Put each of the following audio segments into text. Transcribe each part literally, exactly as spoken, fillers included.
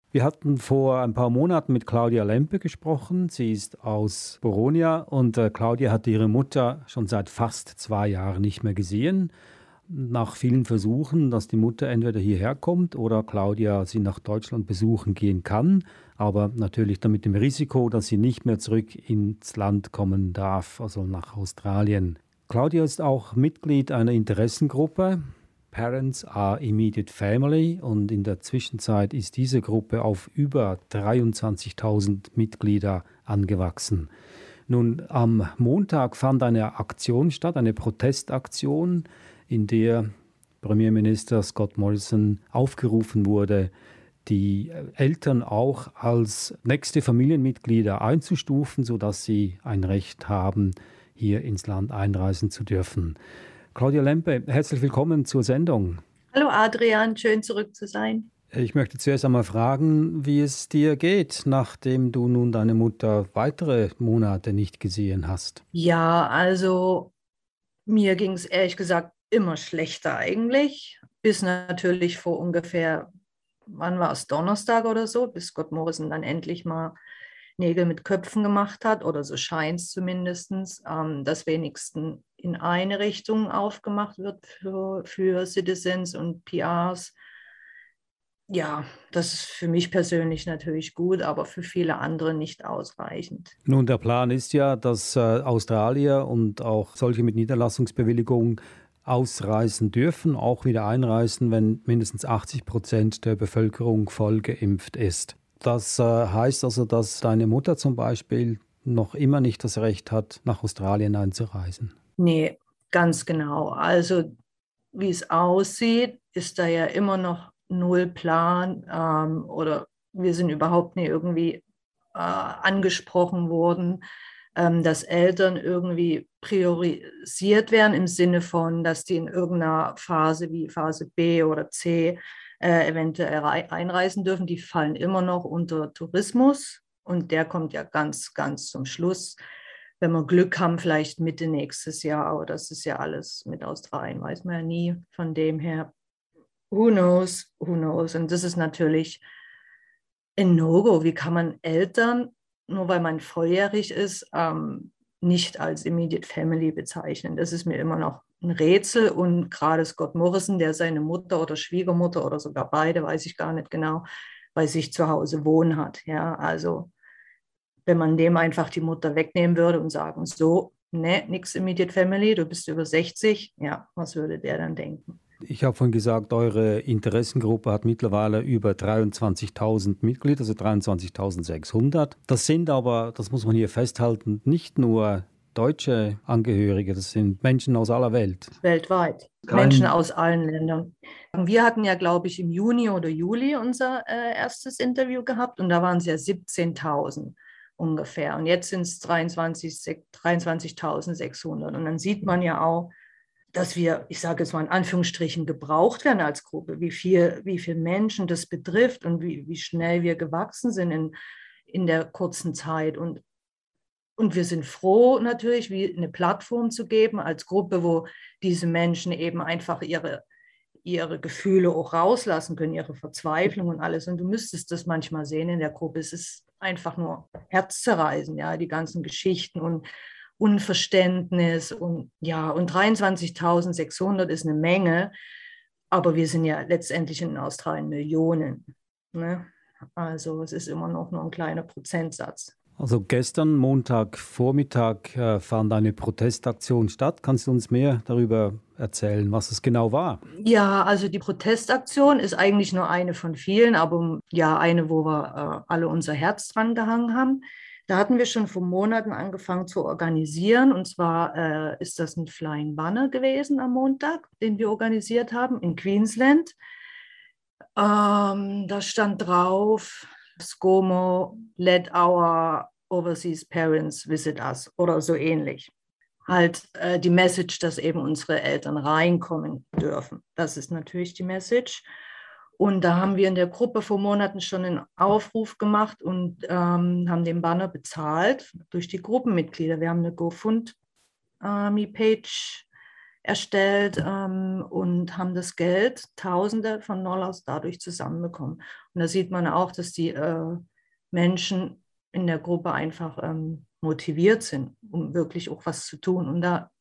Wir hatten vor ein paar Monaten mit Claudia Lempe gesprochen. Sie ist aus Boronia und äh, Claudia hat ihre Mutter schon seit fast zwei Jahren nicht mehr gesehen. Nach vielen Versuchen, dass die Mutter entweder hierher kommt oder Claudia sie nach Deutschland besuchen gehen kann, aber natürlich dann mit dem Risiko, dass sie nicht mehr zurück ins Land kommen darf, also nach Australien. Claudia ist auch Mitglied einer Interessengruppe. Parents are Immediate Family, und in der Zwischenzeit ist diese Gruppe auf über dreiundzwanzigtausend Mitglieder angewachsen. Nun, am Montag fand eine Aktion statt, eine Protestaktion, in der Premierminister Scott Morrison aufgerufen wurde, die Eltern auch als nächste Familienmitglieder einzustufen, sodass sie ein Recht haben, hier ins Land einreisen zu dürfen. Claudia Lempe, herzlich willkommen zur Sendung. Hallo Adrian, schön zurück zu sein. Ich möchte zuerst einmal fragen, wie es dir geht, nachdem du nun deine Mutter weitere Monate nicht gesehen hast. Ja, also mir ging es ehrlich gesagt immer schlechter eigentlich, bis natürlich vor ungefähr, wann war es, Donnerstag oder so, bis Scott Morrison dann endlich mal Nägel mit Köpfen gemacht hat, oder so scheint es zumindest, ähm, dass wenigstens in eine Richtung aufgemacht wird für, für Citizens und P Rs. Ja, das ist für mich persönlich natürlich gut, aber für viele andere nicht ausreichend. Nun, der Plan ist ja, dass äh, Australier und auch solche mit Niederlassungsbewilligung ausreisen dürfen, auch wieder einreisen, wenn mindestens achtzig Prozent der Bevölkerung voll geimpft ist. Das äh, heißt also, dass deine Mutter zum Beispiel noch immer nicht das Recht hat, nach Australien einzureisen. Nee, ganz genau. Also wie es aussieht, ist da ja immer noch null Plan, ähm, oder wir sind überhaupt nie irgendwie äh, angesprochen worden, ähm, dass Eltern irgendwie priorisiert werden im Sinne von, dass die in irgendeiner Phase wie Phase B oder C äh, eventuell einreisen dürfen. Die fallen immer noch unter Tourismus, und der kommt ja ganz, ganz zum Schluss. Wenn wir Glück haben, vielleicht Mitte nächstes Jahr, aber das ist ja alles mit Australien, weiß man ja nie. Von dem her, who knows, who knows. Und das ist natürlich ein No-Go. Wie kann man Eltern, nur weil man volljährig ist, ähm, nicht als Immediate Family bezeichnen? Das ist mir immer noch ein Rätsel. Und gerade Scott Morrison, der seine Mutter oder Schwiegermutter oder sogar beide, weiß ich gar nicht genau, bei sich zu Hause wohnen hat. Ja, also wenn man dem einfach die Mutter wegnehmen würde und sagen, so, ne, nix Immediate Family, du bist über sechzig, ja, was würde der dann denken? Ich habe vorhin gesagt, eure Interessengruppe hat mittlerweile über dreiundzwanzigtausend Mitglieder, also dreiundzwanzigtausendsechshundert. Das sind aber, das muss man hier festhalten, nicht nur deutsche Angehörige, das sind Menschen aus aller Welt. Weltweit. Menschen aus allen Ländern. Wir hatten ja, glaube ich, im Juni oder Juli unser äh, erstes Interview gehabt, und da waren es ja siebzehntausend ungefähr. Und jetzt sind es dreiundzwanzigtausendsechshundert. Und dann sieht man ja auch, dass wir, ich sage jetzt mal in Anführungsstrichen, gebraucht werden als Gruppe, wie viel, wie viel Menschen das betrifft und wie, wie schnell wir gewachsen sind in, in der kurzen Zeit. Und, und wir sind froh natürlich, wie eine Plattform zu geben als Gruppe, wo diese Menschen eben einfach ihre, ihre Gefühle auch rauslassen können, ihre Verzweiflung und alles. Und du müsstest das manchmal sehen in der Gruppe. Es ist einfach nur herzzerreißend, ja, die ganzen Geschichten und Unverständnis und ja, und dreiundzwanzigtausendsechshundert ist eine Menge, aber wir sind ja letztendlich in Australien Millionen. Ne? Also es ist immer noch nur ein kleiner Prozentsatz. Also gestern, Montagvormittag, äh, fand eine Protestaktion statt. Kannst du uns mehr darüber erzählen, was es genau war? Ja, also die Protestaktion ist eigentlich nur eine von vielen, aber ja, eine, wo wir äh, alle unser Herz dran gehangen haben. Da hatten wir schon vor Monaten angefangen zu organisieren. Und zwar äh, ist das ein Flying Banner gewesen am Montag, den wir organisiert haben in Queensland. Ähm, da stand drauf, ScoMo, let our overseas parents visit us oder so ähnlich. Halt äh, die Message, dass eben unsere Eltern reinkommen dürfen. Das ist natürlich die Message. Und da haben wir in der Gruppe vor Monaten schon einen Aufruf gemacht und ähm, haben den Banner bezahlt durch die Gruppenmitglieder. Wir haben eine GoFundMe-Page erstellt ähm, und haben das Geld, Tausende von Dollars dadurch zusammenbekommen. Und da sieht man auch, dass die äh, Menschen in der Gruppe einfach ähm, motiviert sind, um wirklich auch was zu tun. Und da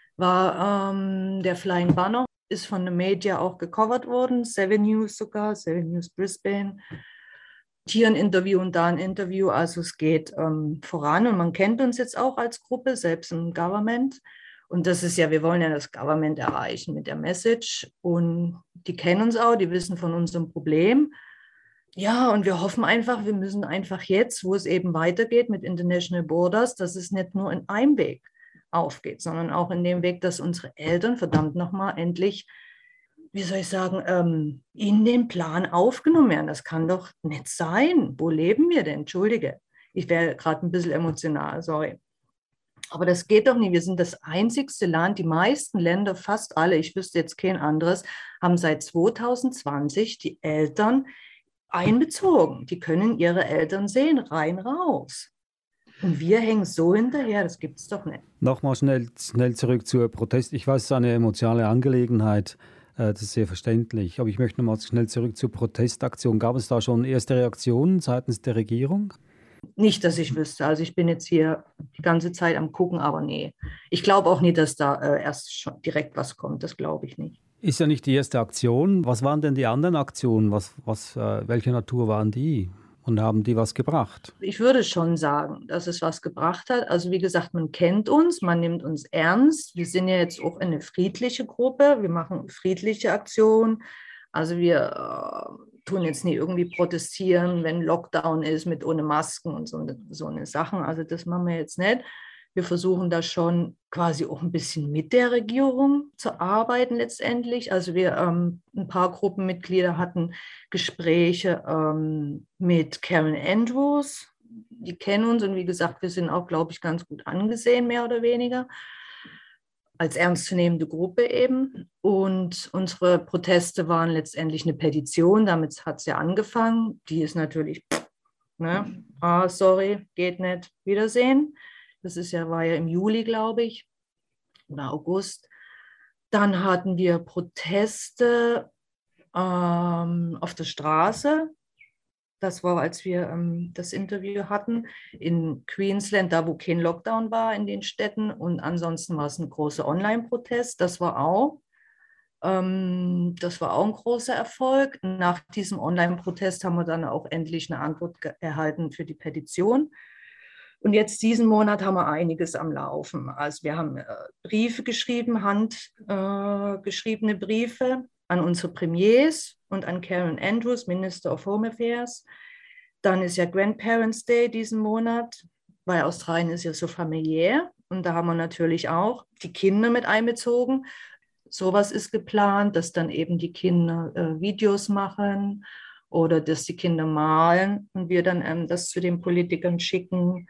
war ähm, der Flying Banner, ist von der Media auch gecovert worden, Seven News sogar, Seven News Brisbane. Hier ein Interview und da ein Interview, also es geht ähm, voran und man kennt uns jetzt auch als Gruppe, selbst im Government. Und das ist ja, wir wollen ja das Government erreichen mit der Message und die kennen uns auch, die wissen von unserem Problem. Ja, und wir hoffen einfach, wir müssen einfach jetzt, wo es eben weitergeht mit International Borders, dass es nicht nur in einem Weg aufgeht, sondern auch in dem Weg, dass unsere Eltern verdammt nochmal endlich, wie soll ich sagen, ähm, in den Plan aufgenommen werden. Das kann doch nicht sein. Wo leben wir denn? Entschuldige, ich wäre gerade ein bisschen emotional, sorry. Aber das geht doch nicht. Wir sind das einzigste Land, die meisten Länder, fast alle, ich wüsste jetzt kein anderes, haben seit zwanzig zwanzig die Eltern einbezogen. Die können ihre Eltern sehen, rein, raus. Und wir hängen so hinterher, das gibt es doch nicht. Nochmal schnell, schnell zurück zur Protest. Ich weiß, es ist eine emotionale Angelegenheit, äh, das ist sehr verständlich. Aber ich möchte nochmal schnell zurück zur Protestaktion. Gab es da schon erste Reaktionen seitens der Regierung? Nicht, dass ich wüsste. Also ich bin jetzt hier die ganze Zeit am Gucken, aber nee. Ich glaube auch nicht, dass da äh, erst schon direkt was kommt. Das glaube ich nicht. Ist ja nicht die erste Aktion. Was waren denn die anderen Aktionen? Was, was, äh, welche Natur waren die? Und haben die was gebracht? Ich würde schon sagen, dass es was gebracht hat. Also wie gesagt, man kennt uns, man nimmt uns ernst. Wir sind ja jetzt auch eine friedliche Gruppe. Wir machen friedliche Aktionen. Also wir äh, tun jetzt nie irgendwie protestieren, wenn Lockdown ist mit ohne Masken und so, so eine Sachen. Also das machen wir jetzt nicht. Wir versuchen da schon quasi auch ein bisschen mit der Regierung zu arbeiten letztendlich. Also wir ähm, ein paar Gruppenmitglieder hatten Gespräche ähm, mit Karen Andrews. Die kennen uns und wie gesagt, wir sind auch, glaube ich, ganz gut angesehen, mehr oder weniger, als ernstzunehmende Gruppe eben. Und unsere Proteste waren letztendlich eine Petition. Damit hat es ja angefangen. Die ist natürlich, ne, ah, sorry, geht nicht, Wiedersehen. Das ist ja, war ja im Juli, glaube ich, oder August. Dann hatten wir Proteste ähm, auf der Straße. Das war, als wir ähm, das Interview hatten, in Queensland, da wo kein Lockdown war in den Städten. Und ansonsten war es ein großer Online-Protest. Das war auch, ähm, das war auch ein großer Erfolg. Nach diesem Online-Protest haben wir dann auch endlich eine Antwort erhalten für die Petition. Und jetzt diesen Monat haben wir einiges am Laufen. Also wir haben äh, Briefe geschrieben, handgeschriebene äh, Briefe an unsere Premiers und an Karen Andrews, Minister of Home Affairs. Dann ist ja Grandparents' Day diesen Monat, weil Australien ist ja so familiär. Und da haben wir natürlich auch die Kinder mit einbezogen. Sowas ist geplant, dass dann eben die Kinder äh, Videos machen oder dass die Kinder malen und wir dann ähm, das zu den Politikern schicken.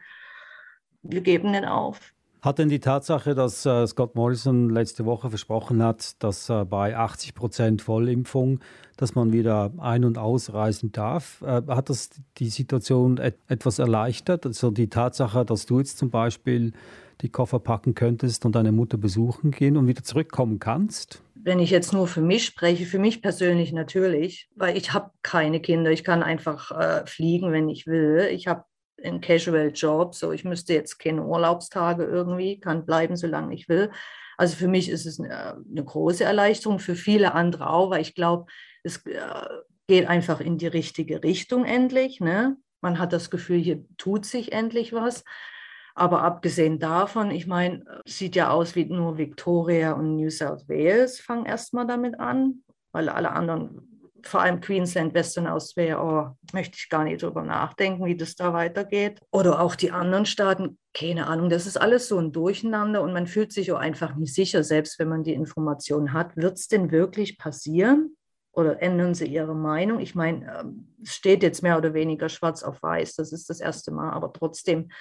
Wir geben nicht auf. Hat denn die Tatsache, dass äh, Scott Morrison letzte Woche versprochen hat, dass äh, bei achtzig Prozent Vollimpfung, dass man wieder ein- und ausreisen darf, äh, hat das die Situation et- etwas erleichtert? Also die Tatsache, dass du jetzt zum Beispiel die Koffer packen könntest und deine Mutter besuchen gehen und wieder zurückkommen kannst? Wenn ich jetzt nur für mich spreche, für mich persönlich natürlich, weil ich habe keine Kinder. Ich kann einfach äh, fliegen, wenn ich will. Ich habe einen Casual-Job, so ich müsste jetzt keine Urlaubstage irgendwie, kann bleiben, solange ich will. Also für mich ist es eine, eine große Erleichterung, für viele andere auch, weil ich glaube, es äh, geht einfach in die richtige Richtung endlich. Ne? Man hat das Gefühl, hier tut sich endlich was. Aber abgesehen davon, ich meine, sieht ja aus wie nur Victoria und New South Wales fangen erstmal damit an, weil alle anderen, vor allem Queensland, Western Australia, oh, möchte ich gar nicht drüber nachdenken, wie das da weitergeht. Oder auch die anderen Staaten, keine Ahnung, das ist alles so ein Durcheinander und man fühlt sich auch einfach nicht sicher, selbst wenn man die Information hat. Wird es denn wirklich passieren? Oder ändern sie ihre Meinung? Ich meine, es steht jetzt mehr oder weniger schwarz auf weiß, das ist das erste Mal, aber trotzdem,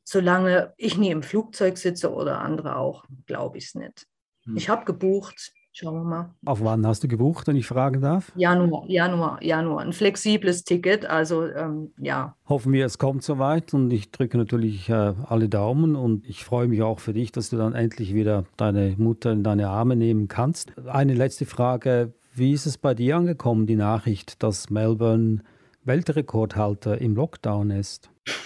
solange ich nie im Flugzeug sitze oder andere auch, glaube ich es nicht. Hm. Ich habe gebucht, Schauen wir mal. Auf wann hast du gebucht, wenn ich fragen darf? Januar, Januar, Januar. Ein flexibles Ticket, also ähm, ja. Hoffen wir, es kommt soweit und ich drücke natürlich äh, alle Daumen und ich freue mich auch für dich, dass du dann endlich wieder deine Mutter in deine Arme nehmen kannst. Eine letzte Frage, wie ist es bei dir angekommen, die Nachricht, dass Melbourne Weltrekordhalter im Lockdown ist?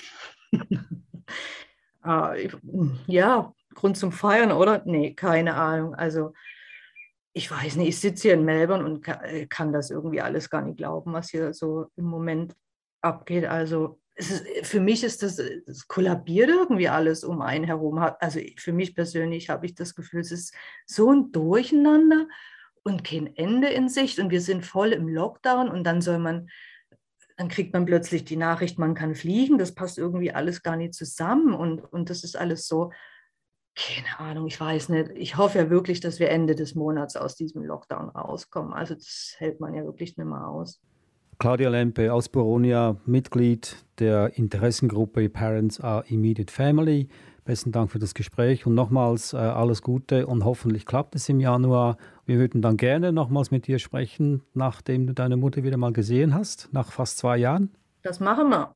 Äh, ja, Grund zum Feiern, oder? Nee, keine Ahnung. Also ich weiß nicht, ich sitze hier in Melbourne und kann, kann das irgendwie alles gar nicht glauben, was hier so im Moment abgeht. Also es ist, für mich ist das, es kollabiert irgendwie alles um einen herum. Also für mich persönlich habe ich das Gefühl, es ist so ein Durcheinander und kein Ende in Sicht und wir sind voll im Lockdown und dann soll man, dann kriegt man plötzlich die Nachricht, man kann fliegen. Das passt irgendwie alles gar nicht zusammen und, und das ist alles so. Keine Ahnung, ich weiß nicht. Ich hoffe ja wirklich, dass wir Ende des Monats aus diesem Lockdown rauskommen. Also das hält man ja wirklich nicht mehr aus. Claudia Lempe aus Boronia, Mitglied der Interessengruppe Parents are Immediate Family. Besten Dank für das Gespräch und nochmals äh, alles Gute und hoffentlich klappt es im Januar. Wir würden dann gerne nochmals mit dir sprechen, nachdem du deine Mutter wieder mal gesehen hast, nach fast zwei Jahren. Das machen wir.